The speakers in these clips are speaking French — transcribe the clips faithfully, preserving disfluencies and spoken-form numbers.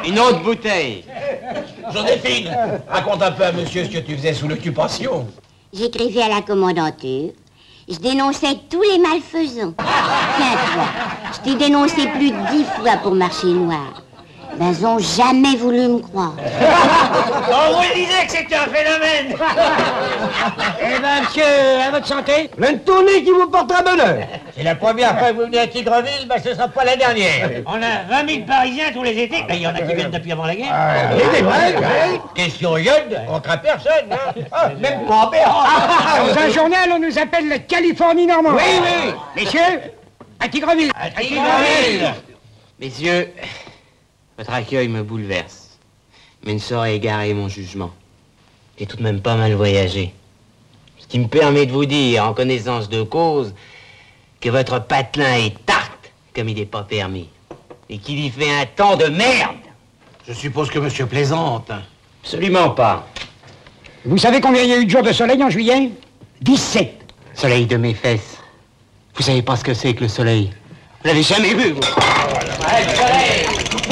Une autre bouteille. Joséphine, raconte un peu à monsieur ce que tu faisais sous l'occupation. J'écrivais à la commandanture. Je dénonçais tous les malfaisants. Tiens, toi, je t'ai dénoncé plus de dix fois pour marché noir. Ben, ils n'ont jamais voulu me croire. On vous disait que c'était un phénomène. Eh ben, monsieur, à votre santé. Une tournée qui vous portera bonheur. C'est la première fois que vous venez à Tigreville, ben ce ne sera pas la dernière. On a vingt mille Parisiens tous les étés. Ben, il y en a qui viennent depuis avant la guerre. Ah, c'est vrai, vrai. Question yode contre personne, hein. Ah, même pas Béran. Dans un journal, on nous appelle la Californie normande. Oui, oui. Messieurs, à Tigreville. À Tigreville. Messieurs, votre accueil me bouleverse, mais ne saurait égarer mon jugement. J'ai tout de même pas mal voyagé. Ce qui me permet de vous dire, en connaissance de cause, que votre patelin est tarte, comme il n'est pas permis, et qu'il y fait un temps de merde. Je suppose que monsieur plaisante. Absolument pas. Vous savez combien il y a eu de jours de soleil en juillet? dix-sept. Soleil de mes fesses. Vous savez pas ce que c'est que le soleil? Vous l'avez jamais vu, vous? Ouais, le soleil.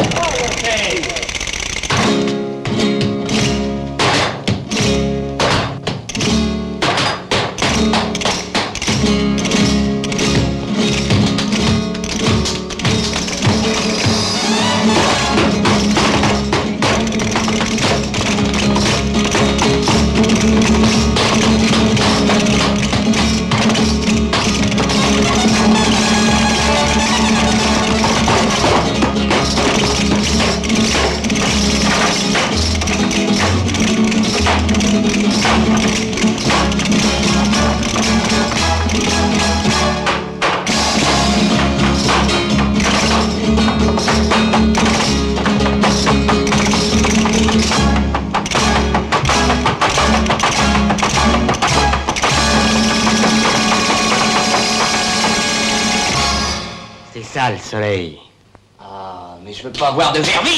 C'est ça, le soleil. Ah, mais je veux pas avoir de vermine.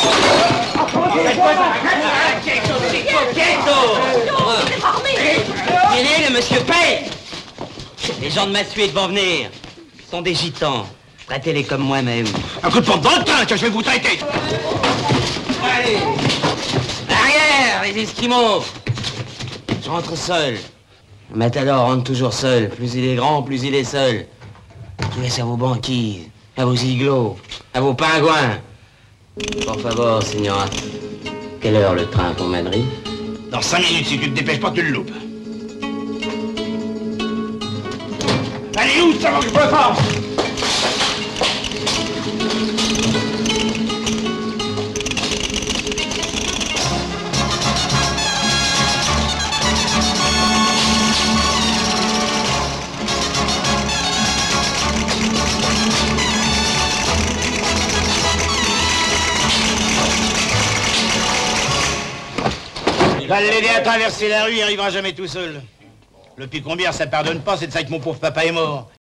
Venez, le monsieur Paix. Les gens de Massuet vont venir. Ils sont des gitans. Traitez-les comme moi-même. Un coup de pompe dans le train que je vais vous traiter. Allez. Arrière, les Esquimaux. Je rentre seul. Le matador rentre toujours seul. Plus il est grand, plus il est seul. Je laisse à vos banquises, à vos igloos, à vos pingouins. Por favor, señora. Quelle heure le train pour Madrid? Dans cinq minutes, si tu te dépêches pas, tu le loupes. Allez, où ça va que je me force? Il va l'aider à traverser la rue, il arrivera jamais tout seul. Le picombière, ça pardonne pas, c'est de ça que mon pauvre papa est mort.